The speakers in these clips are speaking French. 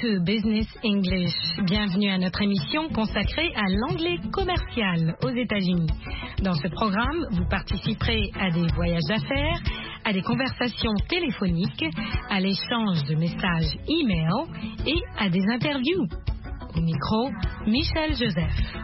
to Business English. Bienvenue à notre émission consacrée à l'anglais commercial aux États-Unis. Dans ce programme, vous participerez à des voyages d'affaires, à des conversations téléphoniques, à l'échange de messages e-mail et à des interviews. Au micro, Michel Joseph.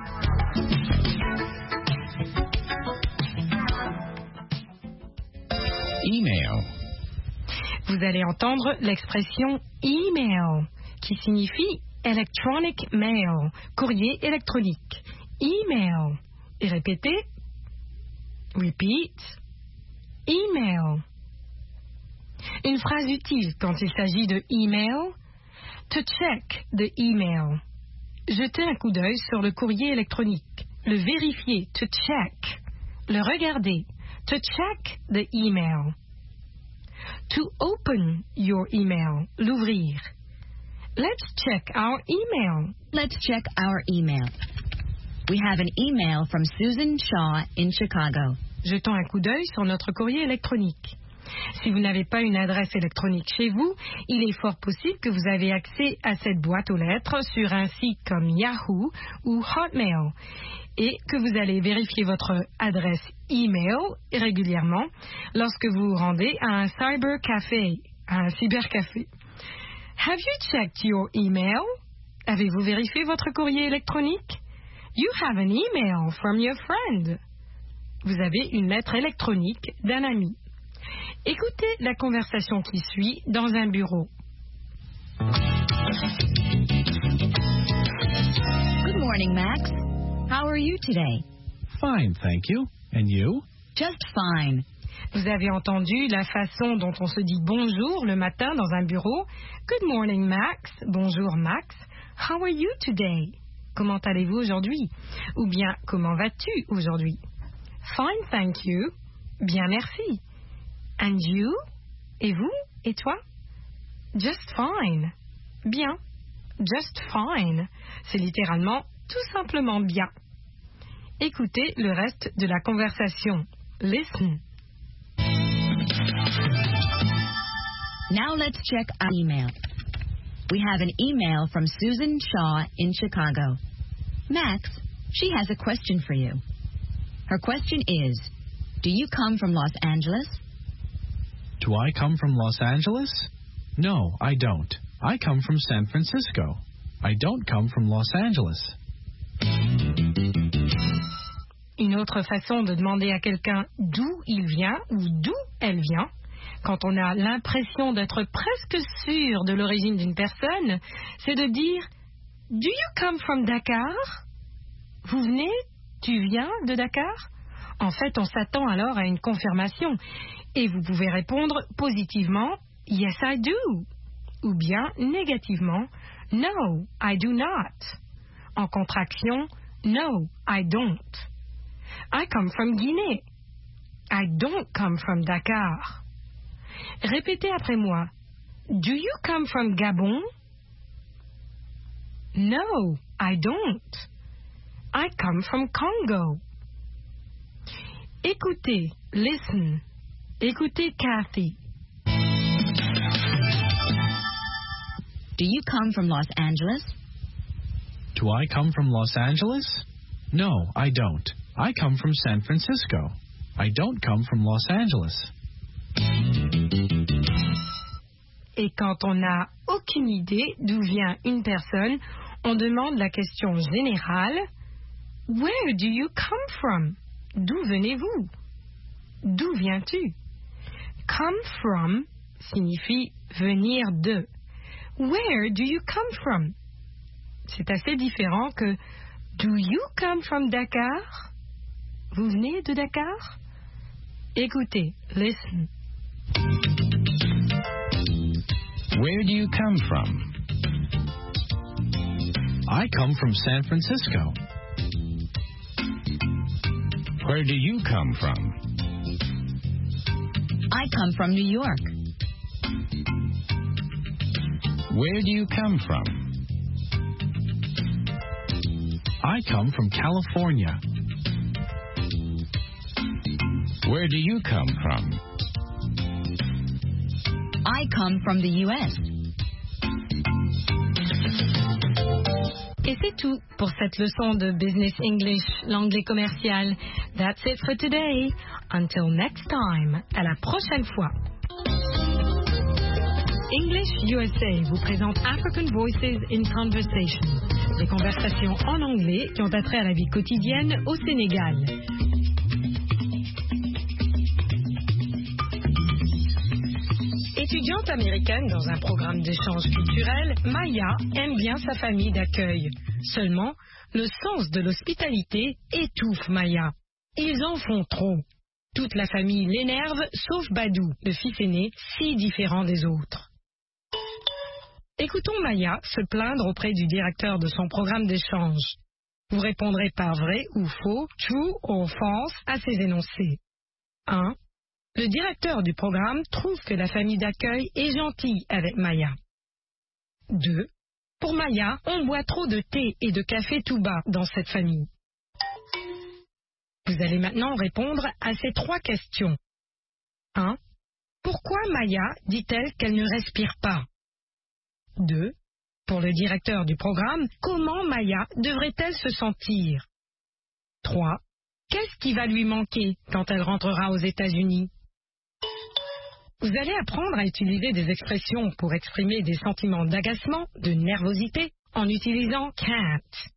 Email. Vous allez entendre l'expression email, qui signifie electronic mail, courrier électronique. Email. Et répétez. Repeat. Email. Une phrase utile quand il s'agit de email. To check the email. Jeter un coup d'œil sur le courrier électronique. Le vérifier. To check. Le regarder. To check the email. To open your email. L'ouvrir. Let's check our email. Let's check our email. We have an email from Susan Shaw in Chicago. Jetons un coup d'œil sur notre courrier électronique. Si vous n'avez pas une adresse électronique chez vous, il est fort possible que vous avez accès à cette boîte aux lettres sur un site comme Yahoo ou Hotmail et que vous allez vérifier votre adresse email régulièrement lorsque vous vous rendez à un cybercafé. Have you checked your email? Avez-vous vérifié votre courrier électronique? You have an email from your friend. Vous avez une lettre électronique d'un ami. Écoutez la conversation qui suit dans un bureau. Good morning, Max. How are you today? Fine, thank you. And you? Just fine. Vous avez entendu la façon dont on se dit bonjour le matin dans un bureau. Good morning, Max. Bonjour, Max. How are you today? Comment allez-vous aujourd'hui? Ou bien, comment vas-tu aujourd'hui? Fine, thank you. Bien, merci. And you? Et vous? Et toi? Just fine. Bien. Just fine. C'est littéralement tout simplement bien. Écoutez le reste de la conversation. Listen. Now let's check our email. We have an email from Susan Shaw in Chicago. Max, she has a question for you. Her question is, do you come from Los Angeles? Do I come from Los Angeles? No, I don't. I come from San Francisco. I don't come from Los Angeles. Une autre façon de demander à quelqu'un d'où il vient ou d'où elle vient, quand on a l'impression d'être presque sûr de l'origine d'une personne, c'est de dire « Do you come from Dakar ?» Vous venez, tu viens de Dakar? En fait, on s'attend alors à une confirmation et vous pouvez répondre positivement « Yes, I do » ou bien négativement « No, I do not ». En contraction « No, I don't ». I come from Guinée. I don't come from Dakar. Répétez après moi. Do you come from Gabon? No, I don't. I come from Congo. Écoutez, listen. Écoutez Kathy. Do you come from Los Angeles? Do I come from Los Angeles? No, I don't. I come from San Francisco. I don't come from Los Angeles. Et quand on n'a aucune idée d'où vient une personne, on demande la question générale « Where do you come from ?» D'où venez-vous? D'où viens-tu? Come from signifie venir de. Where do you come from? C'est assez différent que Do you come from Dakar? Vous venez de Dakar? Écoutez, listen. Where do you come from? I come from San Francisco. Where do you come from? I come from New York. Where do you come from? I come from California. Where do you come from? I come from the U.S. Et c'est tout pour cette leçon de Business English, l'anglais commercial. That's it for today. Until next time. À la prochaine fois. English USA vous présente African Voices in Conversation. Des conversations en anglais qui ont attrait à la vie quotidienne au Sénégal. Étudiante américaine dans un programme d'échange culturel, Maya aime bien sa famille d'accueil. Seulement, le sens de l'hospitalité étouffe Maya. Ils en font trop. Toute la famille l'énerve, sauf Badou, le fils aîné, si différent des autres. Écoutons Maya se plaindre auprès du directeur de son programme d'échange. Vous répondrez par vrai ou faux, true ou false à ces énoncés. 1. Le directeur du programme trouve que la famille d'accueil est gentille avec Maya. 2. Pour Maya, on boit trop de thé et de café tout bas dans cette famille. Vous allez maintenant répondre à ces 3 questions. 1. Pourquoi Maya dit-elle qu'elle ne respire pas? 2. Pour le directeur du programme, comment Maya devrait-elle se sentir? 3. Qu'est-ce qui va lui manquer quand elle rentrera aux États-Unis? Vous allez apprendre à utiliser des expressions pour exprimer des sentiments d'agacement, de nervosité, en utilisant can't.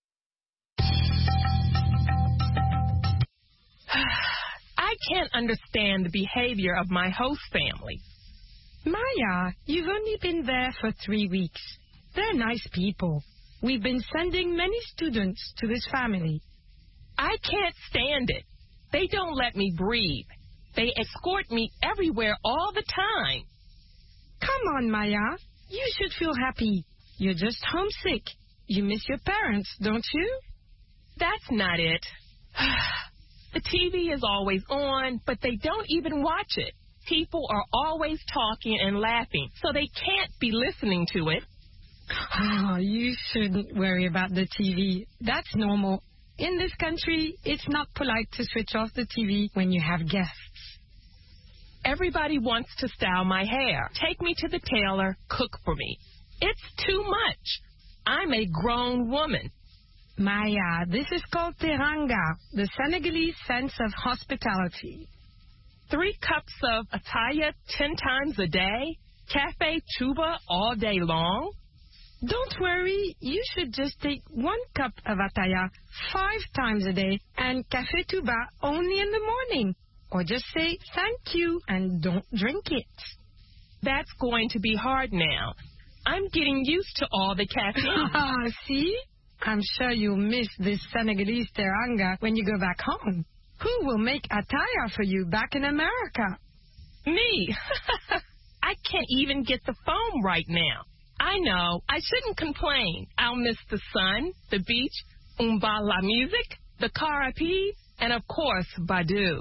I can't understand the behavior of my host family. Maya, you've only been there for 3 weeks. They're nice people. We've been sending many students to this family. I can't stand it. They don't let me breathe. They escort me everywhere all the time. Come on, Maya. You should feel happy. You're just homesick. You miss your parents, don't you? That's not it. The TV is always on, but they don't even watch it. People are always talking and laughing, so they can't be listening to it. Oh, you shouldn't worry about the TV. That's normal. In this country, it's not polite to switch off the TV when you have guests. Everybody wants to style my hair, take me to the tailor, cook for me. It's too much. I'm a grown woman. Maya, this is called teranga, the Senegalese sense of hospitality. 3 cups of ataya 10 times a day? Cafe tuba all day long? Don't worry, you should just take 1 cup of ataya 5 times a day and café tuba only in the morning. Or just say thank you and don't drink it. That's going to be hard now. I'm getting used to all the caffeine. See? I'm sure you'll miss this Senegalese teranga when you go back home. Who will make ataya for you back in America? Me. I can't even get the phone right now. I know. I shouldn't complain. I'll miss the sun, the beach, la music, the car rapide, and of course, Badou.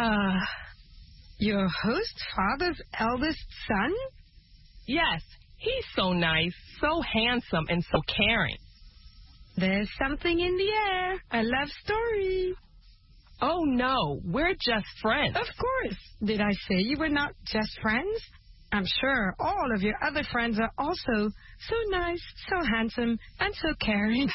Your host father's eldest son? Yes. He's so nice, so handsome, and so caring. There's something in the air. A love story. Oh, no. We're just friends. Of course. Did I say you were not just friends? I'm sure all of your other friends are also so nice, so handsome, and so caring.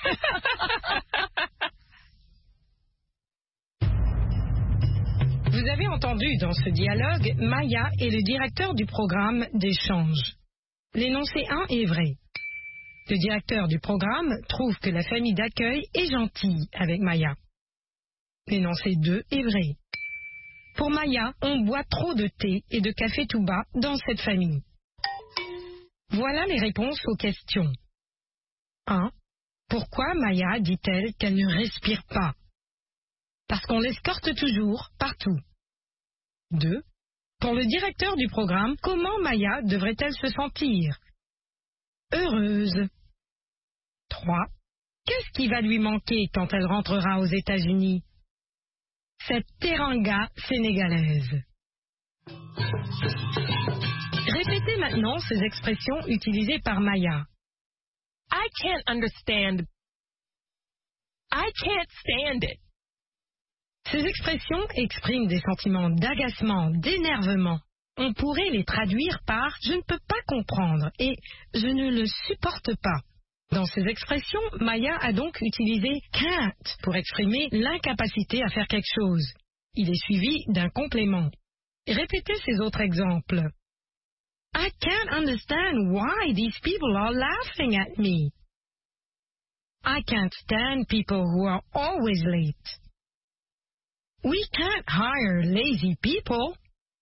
Vous avez entendu dans ce dialogue Maya et le directeur du programme d'échange. L'énoncé 1 est vrai. Le directeur du programme trouve que la famille d'accueil est gentille avec Maya. L'énoncé 2 est vrai. Pour Maya, on boit trop de thé et de café tout bas dans cette famille. Voilà les réponses aux questions. 1. Pourquoi Maya dit-elle qu'elle ne respire pas? Parce qu'on l'escorte toujours, partout. 2. Pour le directeur du programme, comment Maya devrait-elle se sentir? Heureuse. 3. Qu'est-ce qui va lui manquer quand elle rentrera aux États-Unis? Cette teranga sénégalaise. Répétez maintenant ces expressions utilisées par Maya. I can't understand. I can't stand it. Ces expressions expriment des sentiments d'agacement, d'énervement. On pourrait les traduire par « je ne peux pas comprendre » et « je ne le supporte pas ». Dans ces expressions, Maya a donc utilisé can't pour exprimer l'incapacité à faire quelque chose. Il est suivi d'un complément. Répétez ces autres exemples. I can't understand why these people are laughing at me. I can't stand people who are always late. We can't hire lazy people.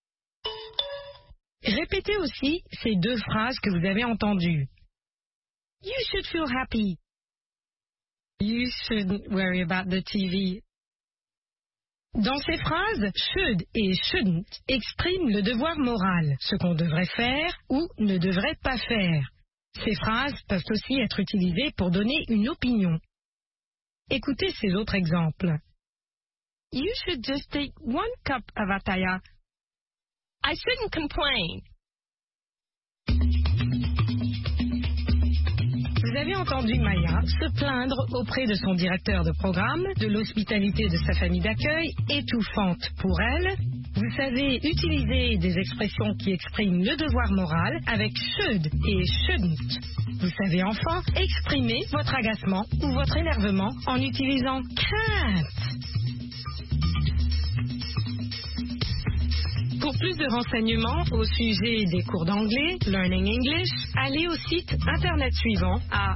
Répétez aussi ces deux phrases que vous avez entendues. You should feel happy. You shouldn't worry about the TV. Dans ces phrases, should et shouldn't expriment le devoir moral, ce qu'on devrait faire ou ne devrait pas faire. Ces phrases peuvent aussi être utilisées pour donner une opinion. Écoutez ces autres exemples. You should just take 1 cup of ataya. I shouldn't complain. Vous avez entendu Maya se plaindre auprès de son directeur de programme de l'hospitalité de sa famille d'accueil, étouffante pour elle. Vous savez utiliser des expressions qui expriment le devoir moral avec should et shouldn't. Vous savez enfin exprimer votre agacement ou votre énervement en utilisant can't. Pour plus de renseignements au sujet des cours d'anglais, Learning English, allez au site internet suivant à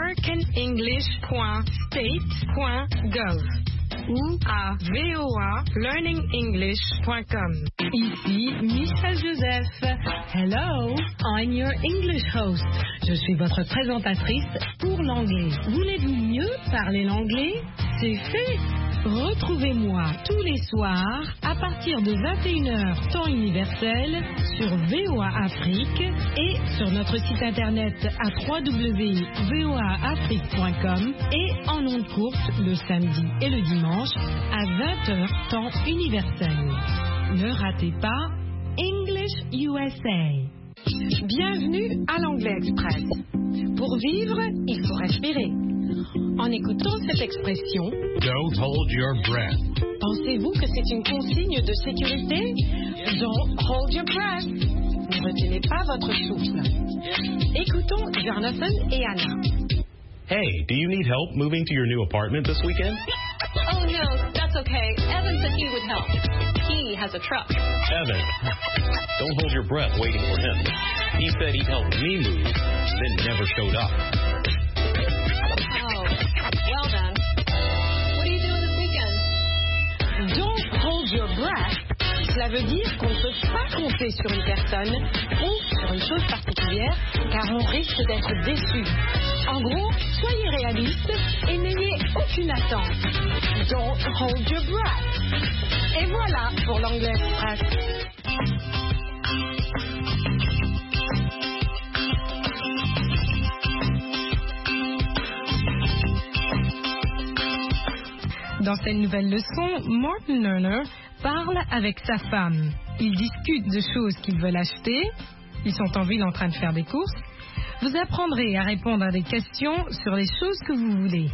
americanenglish.state.gov ou à voalearningenglish.com. Ici Michel Joseph. Hello, I'm your English host. Je suis votre présentatrice pour l'anglais. Voulez-vous mieux parler l'anglais? C'est fait! Retrouvez-moi tous les soirs à partir de 21h temps universel sur VOA Afrique et sur notre site internet à www.voaafrique.com et en ondes courtes le samedi et le dimanche à 20h temps universel. Ne ratez pas English USA. Bienvenue à l'Anglais Express. Pour vivre, il faut respirer. En écoutant cette expression, don't hold your breath. Pensez-vous que c'est une consigne de sécurité? Don't hold your breath. Ne retenez pas votre souffle. Écoutons Jonathan et Anna. Hey, do you need help moving to your new apartment this weekend? Oh, no, that's okay. Evan said he would help. He has a truck. Evan, don't hold your breath waiting for him. He said he'd help me move, then never showed up. Oh, well then. What are you doing this weekend? Don't hold your breath. Cela veut dire qu'on ne peut pas compter sur une personne ou sur une chose particulière car on risque d'être déçu. En gros, soyez réaliste et n'ayez aucune attente. Don't hold your breath. Et voilà pour l'Anglais Express. Dans cette nouvelle leçon, Morten Lerner parle avec sa femme. Ils discutent de choses qu'ils veulent acheter. Ils sont en ville en train de faire des courses. Vous apprendrez à répondre à des questions sur les choses que vous voulez.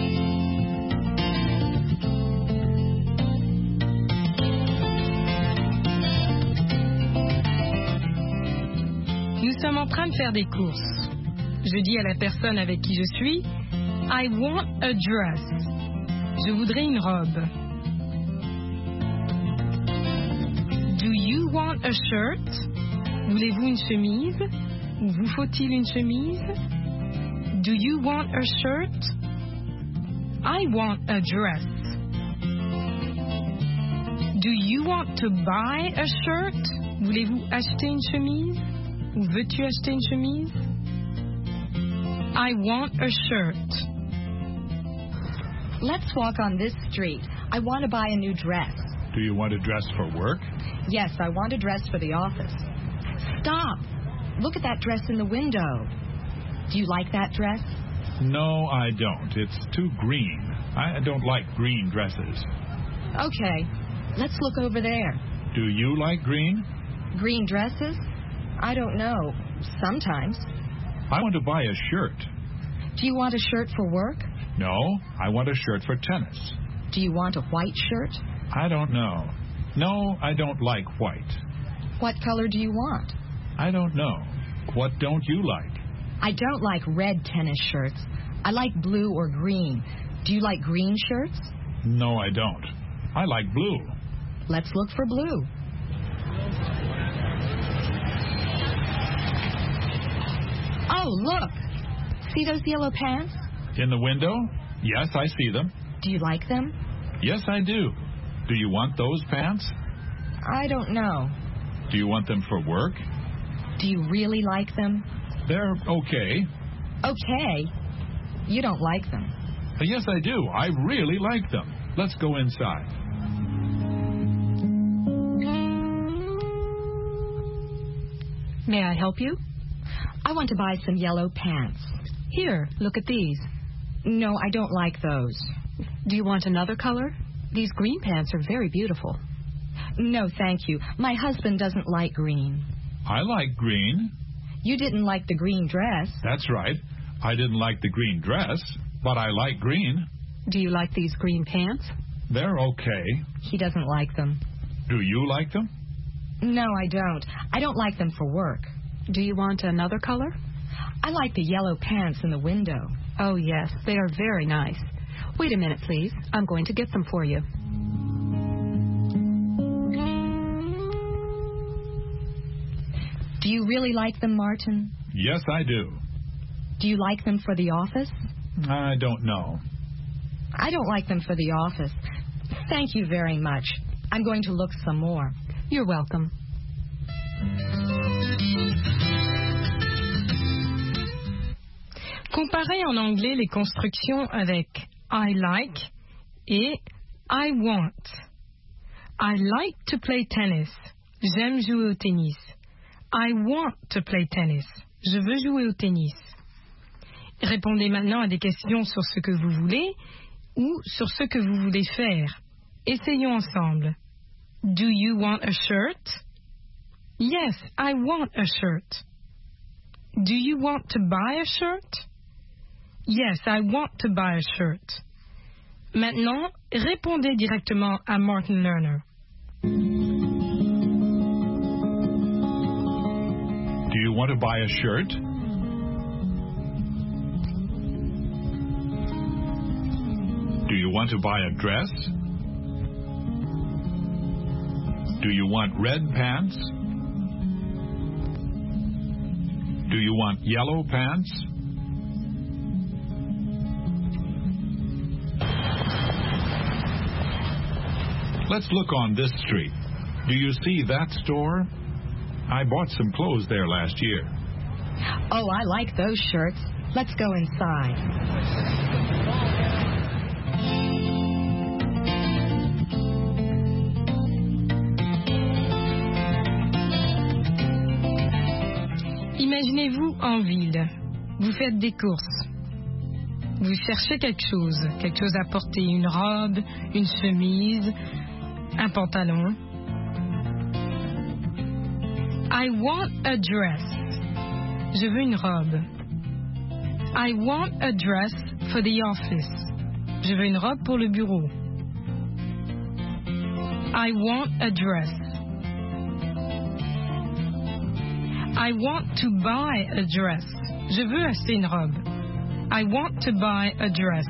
Nous sommes en train de faire des courses. Je dis à la personne avec qui je suis, I want a dress. Je voudrais une robe. Do you want a shirt? Voulez-vous une chemise? Ou vous faut-il une chemise? Do you want a shirt? I want a dress. Do you want to buy a shirt? Voulez-vous acheter une chemise? Ou veux-tu acheter une chemise? I want a shirt. Let's walk on this street. I want to buy a new dress. Do you want a dress for work? Yes, I want a dress for the office. Stop! Look at that dress in the window. Do you like that dress? No, I don't. It's too green. I don't like green dresses. Okay, let's look over there. Do you like green? Green dresses? I don't know. Sometimes. I want to buy a shirt. Do you want a shirt for work? No, I want a shirt for tennis. Do you want a white shirt? I don't know. No, I don't like white. What color do you want? I don't know. What don't you like? I don't like red tennis shirts. I like blue or green. Do you like green shirts? No, I don't. I like blue. Let's look for blue. Oh, look. See those yellow pants? In the window? Yes, I see them. Do you like them? Yes, I do. Do you want those pants? I don't know. Do you want them for work? Do you really like them? They're okay. Okay. You don't like them. Yes, I do. I really like them. Let's go inside. May I help you? I want to buy some yellow pants. Here, look at these. No, I don't like those. Do you want another color? These green pants are very beautiful. No, thank you. My husband doesn't like green. I like green. You didn't like the green dress. That's right. I didn't like the green dress, but I like green. Do you like these green pants? They're okay. He doesn't like them. Do you like them? No, I don't. I don't like them for work. Do you want another color? I like the yellow pants in the window. Oh, yes, they are very nice. Wait a minute, please. I'm going to get them for you. Do you really like them, Martin? Yes, I do. Do you like them for the office? I don't know. I don't like them for the office. Thank you very much. I'm going to look some more. You're welcome. Comparez en anglais les constructions avec I like et I want. I like to play tennis. J'aime jouer au tennis. I want to play tennis. Je veux jouer au tennis. Répondez maintenant à des questions sur ce que vous voulez ou sur ce que vous voulez faire. Essayons ensemble. Do you want a shirt? Yes, I want a shirt. Do you want to buy a shirt? Yes, I want to buy a shirt. Maintenant, répondez directement à Martin Lerner. Do you want to buy a shirt? Do you want to buy a dress? Do you want red pants? Do you want yellow pants? Let's look on this street. Do you see that store? I bought some clothes there last year. Oh, I like those shirts. Let's go inside. Imaginez-vous en ville. Vous faites des courses. Vous cherchez quelque chose à porter, une robe, une chemise, un pantalon. I want a dress. Je veux une robe. I want a dress for the office. Je veux une robe pour le bureau. I want a dress. I want to buy a dress. Je veux acheter une robe. I want to buy a dress.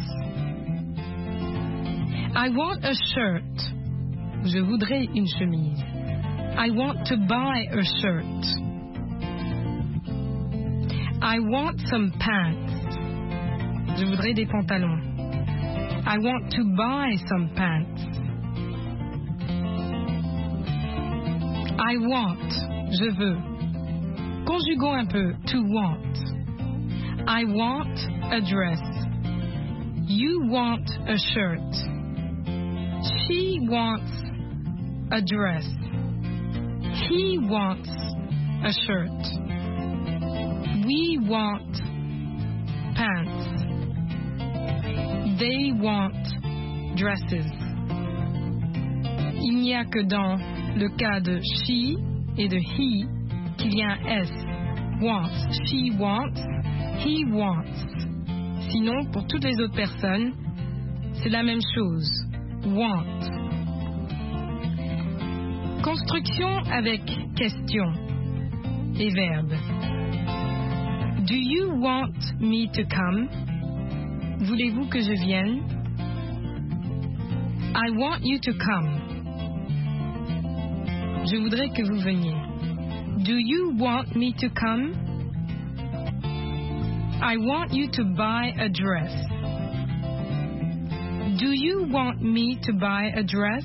I want a shirt. Je voudrais une chemise. I want to buy a shirt. I want some pants. Je voudrais des pantalons. I want to buy some pants. I want. Je veux. Conjuguons un peu. To want. I want a dress. You want a shirt. She wants a dress. He wants a shirt. We want pants. They want dresses. Il n'y a que dans le cas de she et de he qu'il y a un S. Wants. She wants. He wants. Sinon, pour toutes les autres personnes, c'est la même chose. Want. Construction avec question et verbe. Do you want me to come? Voulez-vous que je vienne? I want you to come. Je voudrais que vous veniez. Do you want me to come? I want you to buy a dress. Do you want me to buy a dress?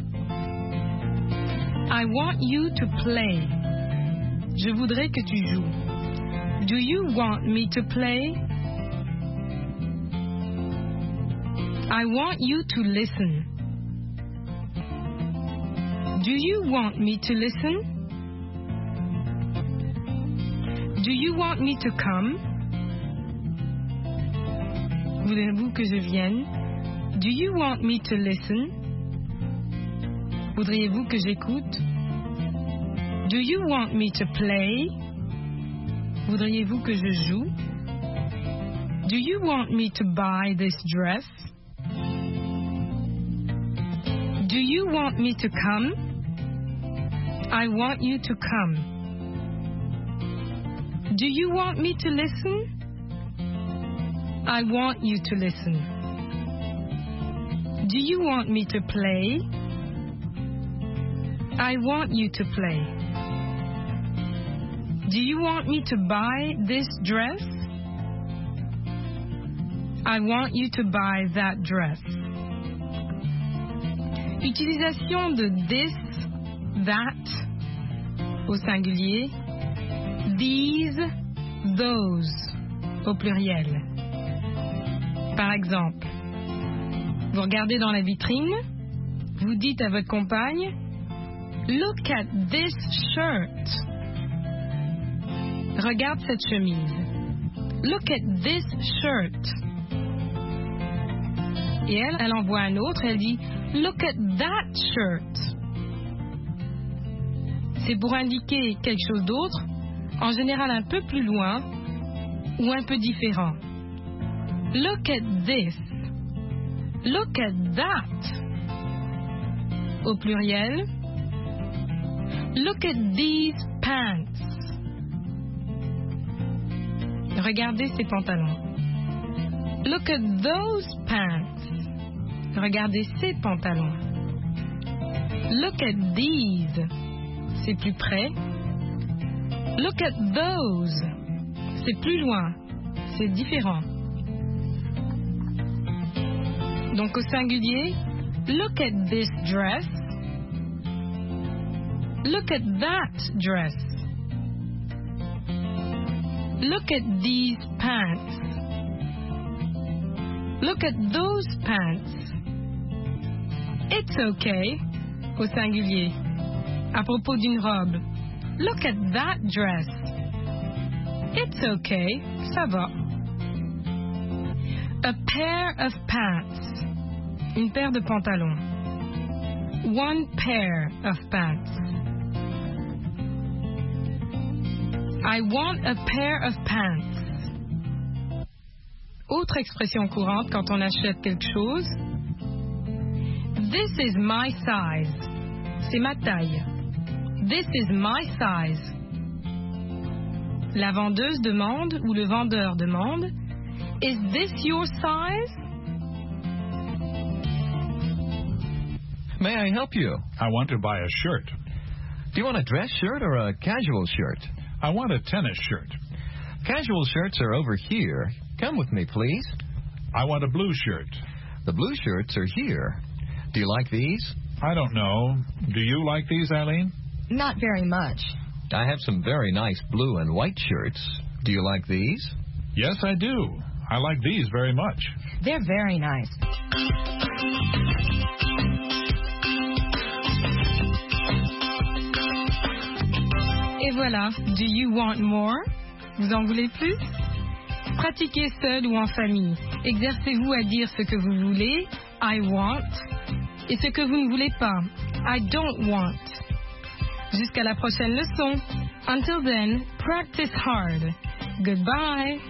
I want you to play. Je voudrais que tu joues. Do you want me to play? I want you to listen. Do you want me to listen? Do you want me to come? Voulez-vous que je vienne? Do you want me to listen? Voudriez-vous que j'écoute? Do you want me to play? Voudriez-vous que je joue? Do you want me to buy this dress? Do you want me to come? I want you to come. Do you want me to listen? I want you to listen. Do you want me to play? I want you to play. Do you want me to buy this dress? I want you to buy that dress. Utilisation de this, that, au singulier, these, those, au pluriel. Par exemple, vous regardez dans la vitrine, vous dites à votre compagne, Look at this shirt. Regarde cette chemise. Look at this shirt. Et elle envoie un autre, elle dit Look at that shirt. C'est pour indiquer quelque chose d'autre, en général un peu plus loin ou un peu différent. Look at this. Look at that. Au pluriel. Look at these pants. Regardez ces pantalons. Look at those pants. Regardez ces pantalons. Look at these. C'est plus près. Look at those. C'est plus loin. C'est différent. Donc au singulier, look at this dress. Look at that dress. Look at these pants. Look at those pants. It's okay, au singulier. À propos d'une robe. Look at that dress. It's okay, ça va. A pair of pants. Une paire de pantalons. One pair of pants. I want a pair of pants. Autre expression courante quand on achète quelque chose. This is my size. C'est ma taille. This is my size. La vendeuse demande ou le vendeur demande Is this your size? May I help you? I want to buy a shirt. Do you want a dress shirt or a casual shirt? I want a tennis shirt. Casual shirts are over here. Come with me, please. I want a blue shirt. The blue shirts are here. Do you like these? I don't know. Do you like these, Eileen? Not very much. I have some very nice blue and white shirts. Do you like these? Yes, I do. I like these very much. They're very nice. Et voilà, do you want more? Vous en voulez plus? Pratiquez seul ou en famille. Exercez-vous à dire ce que vous voulez, I want, et ce que vous ne voulez pas, I don't want. Jusqu'à la prochaine leçon. Until then, practice hard. Goodbye.